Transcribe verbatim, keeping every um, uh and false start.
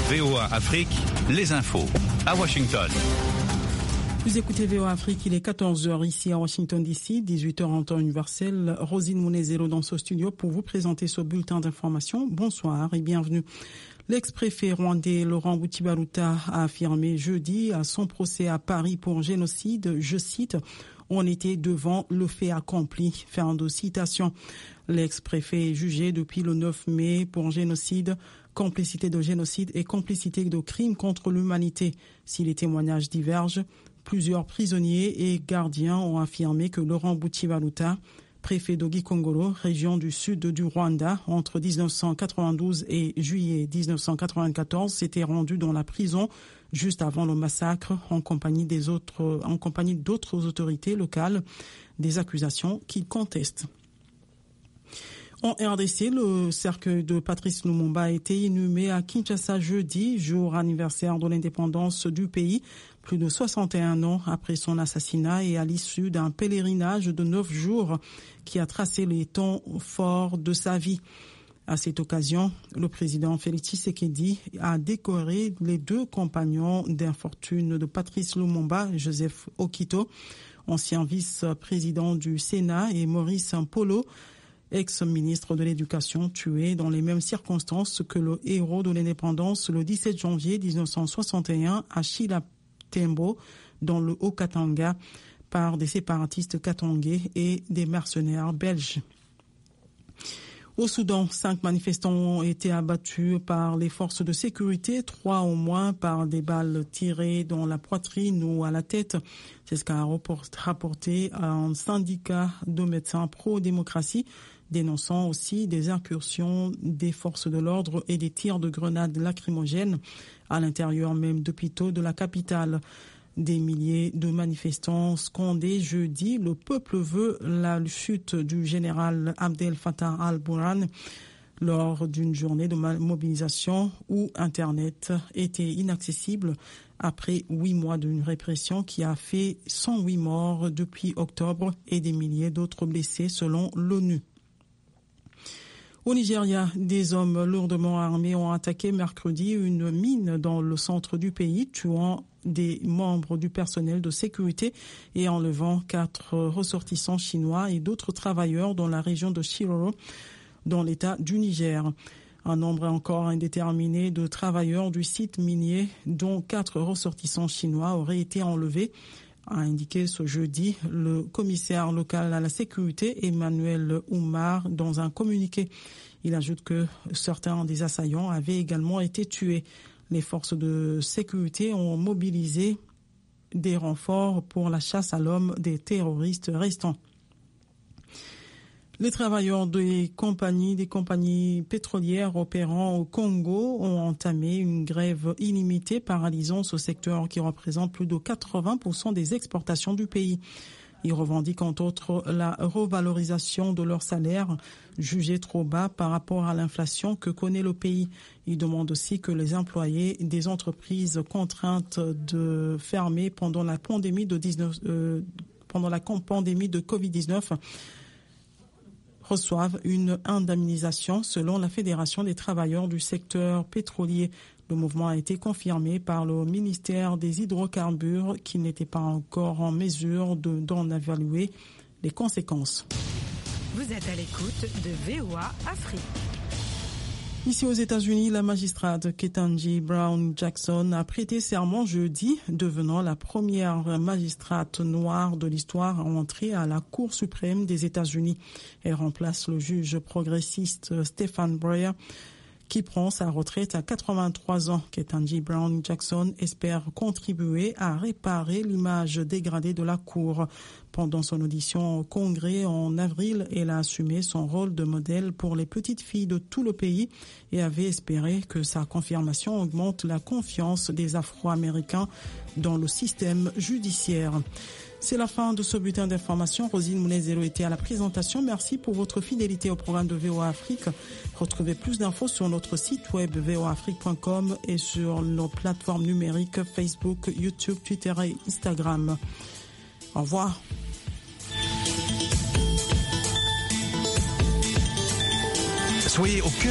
V O A Afrique, les infos à Washington. Vous écoutez V O A Afrique, il est quatorze heures ici à Washington D C, dix-huit heures en temps universel. Rosine Mounezero dans ce studio pour vous présenter ce bulletin d'information. Bonsoir et bienvenue. L'ex-préfet rwandais Laurent Butibaruta a affirmé jeudi à son procès à Paris pour génocide, je cite, « On était devant le fait accompli ». Fin de citation. L'ex-préfet est jugé depuis le neuf mai pour génocide, complicité de génocide et complicité de crimes contre l'humanité. Si les témoignages divergent, plusieurs prisonniers et gardiens ont affirmé que Laurent Butibaruta, préfet de Gikongoro, région du sud du Rwanda, entre dix-neuf cent quatre-vingt-douze et juillet dix-neuf cent quatre-vingt-quatorze, s'était rendu dans la prison juste avant le massacre en compagnie des autres, en compagnie d'autres autorités locales, des accusations qu'il conteste. En R D C, le cercueil de Patrice Lumumba a été inhumé à Kinshasa jeudi, jour anniversaire de l'indépendance du pays, plus de soixante et un ans après son assassinat et à l'issue d'un pèlerinage de neuf jours qui a tracé les temps forts de sa vie. À cette occasion, le président Félix Tshisekedi a décoré les deux compagnons d'infortune de Patrice Lumumba, Joseph Okito, ancien vice-président du Sénat, et Maurice Mpolo, ex-ministre de l'Éducation, tué dans les mêmes circonstances que le héros de l'indépendance le dix-sept janvier dix-neuf cent soixante et un à Shilatembo, dans le Haut-Katanga, par des séparatistes katangais et des mercenaires belges. Au Soudan, cinq manifestants ont été abattus par les forces de sécurité, trois au moins par des balles tirées dans la poitrine ou à la tête. C'est ce qu'a rapporté un syndicat de médecins pro-démocratie, dénonçant aussi des incursions des forces de l'ordre et des tirs de grenades lacrymogènes à l'intérieur même d'hôpitaux de la capitale. Des milliers de manifestants scandaient jeudi. Le peuple veut la chute du général Abdel Fattah al-Burhan lors d'une journée de mobilisation où Internet était inaccessible après huit mois d'une répression qui a fait cent huit morts depuis octobre et des milliers d'autres blessés selon l'ONU. Au Nigeria, des hommes lourdement armés ont attaqué mercredi une mine dans le centre du pays, tuant des membres du personnel de sécurité et enlevant quatre ressortissants chinois et d'autres travailleurs dans la région de Shiroro, dans l'état du Niger. Un nombre encore indéterminé de travailleurs du site minier, dont quatre ressortissants chinois, auraient été enlevés, a indiqué ce jeudi le commissaire local à la sécurité Emmanuel Oumar dans un communiqué. Il ajoute que certains des assaillants avaient également été tués. Les forces de sécurité ont mobilisé des renforts pour la chasse à l'homme des terroristes restants. Les travailleurs des compagnies, des compagnies pétrolières opérant au Congo ont entamé une grève illimitée paralysant ce secteur qui représente plus de quatre-vingts pour cent des exportations du pays. Ils revendiquent entre autres la revalorisation de leur salaire, jugé trop bas par rapport à l'inflation que connaît le pays. Ils demandent aussi que les employés des entreprises contraintes de fermer pendant la pandémie de dix-neuf, euh, pendant la pandémie de covid dix-neuf reçoivent une indemnisation selon la Fédération des travailleurs du secteur pétrolier. Le mouvement a été confirmé par le ministère des Hydrocarbures qui n'était pas encore en mesure de, d'en évaluer les conséquences. Vous êtes à l'écoute de V O A Afrique. Ici aux États-Unis, la magistrate Ketanji Brown Jackson a prêté serment jeudi, devenant la première magistrate noire de l'histoire à entrer à la Cour suprême des États-Unis. Elle remplace le juge progressiste Stephen Breyer, qui prend sa retraite à quatre-vingt-trois ans. Ketanji Brown Jackson espère contribuer à réparer l'image dégradée de la Cour. Pendant son audition au Congrès en avril, elle a assumé son rôle de modèle pour les petites filles de tout le pays et avait espéré que sa confirmation augmente la confiance des Afro-Américains dans le système judiciaire. C'est la fin de ce bulletin d'information. Rosine Mounezero était à la présentation. Merci pour votre fidélité au programme de V O A Afrique. Retrouvez plus d'infos sur notre site web v o a afrique point com et sur nos plateformes numériques Facebook, YouTube, Twitter et Instagram. Au revoir. Soyez au cœur